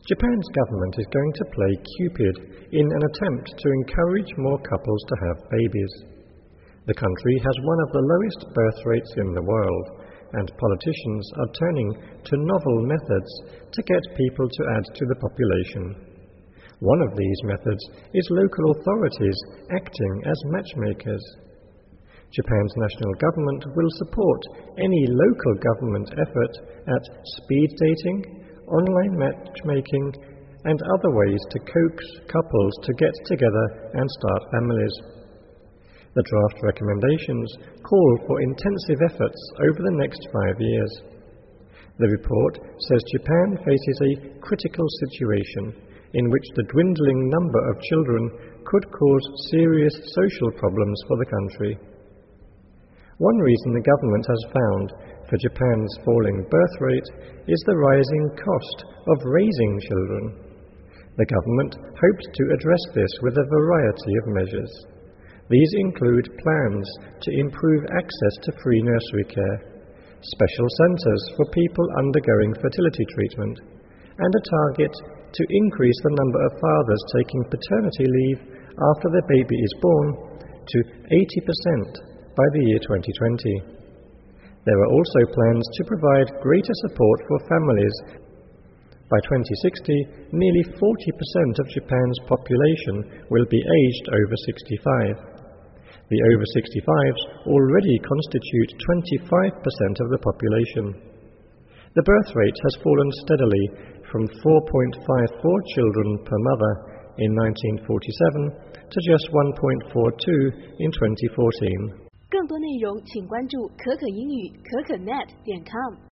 Japan's government is going to play Cupid in an attempt to encourage more couples to have babies. The country has one of the lowest birth rates in the world, and politicians are turning to novel methods to get people to add to the population. One of these methods is local authorities acting as matchmakers. Japan's national government will support any local government effort at speed dating, online matchmaking, and other ways to coax couples to get together and start families. The draft recommendations call for intensive efforts over the next 5 years. The report says Japan faces a critical situation in which the dwindling number of children could cause serious social problems for the country. One reason the government has found for Japan's falling birth rate is the rising cost of raising children. The government hopes to address this with a variety of measures. These include plans to improve access to free nursery care, special centres for people undergoing fertility treatment, and a target to increase the number of fathers taking paternity leave after the baby is born to 80% by the year 2020. There are also plans to provide greater support for families. By 2060, nearly 40% of Japan's population will be aged over 65. The over 65s already constitute 25% of the population. The birth rate has fallen steadily from 4.54 children per mother in 1947 to just 1.42 in 2014. 更多内容请关注可可英语可可net.com。